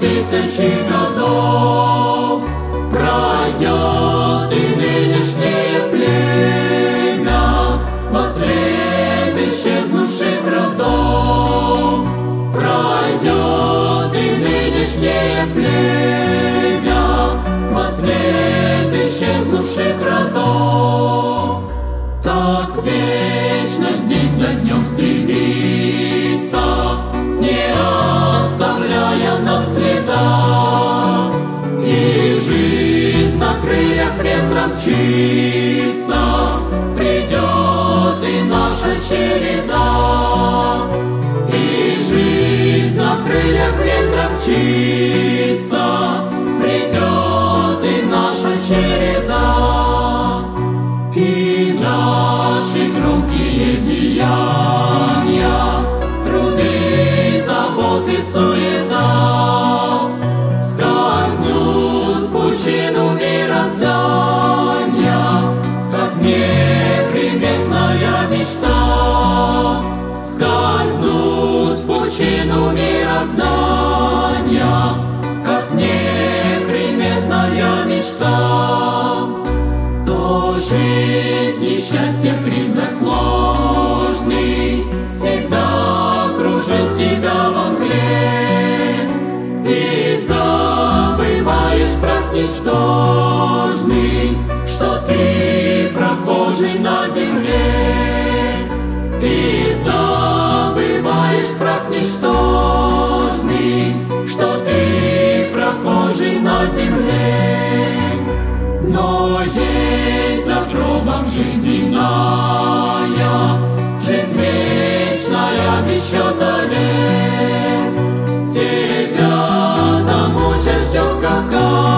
тысячи годов пройдет и нынешнее племя во след исчезнувших родов. Пройдет и нынешнее племя во след исчезнувших родов. Так вечность день за днем стремится, не оставляя нам следа, и жизнь на крыльях ветра мчится. Придет и наша череда, и жизнь на крыльях ветра мчится. Придет и наша череда, и наши громкие деяния, труды, заботы, суета скользнут в пучину мироздания, как неприметная мечта. Скользнут в пучину мироздания, как неприметная мечта. То жизнь и счастье признак ложный всегда кружит тебя во мгле, и забываешь прах ничтожный, что ты прохожий на земле. Ты забываешь прах ничтожный, что ты прохожий на земле. Но есть за гробом жизнь иная, жизнь вечная без счета лет. Тебя там участь ждет какая.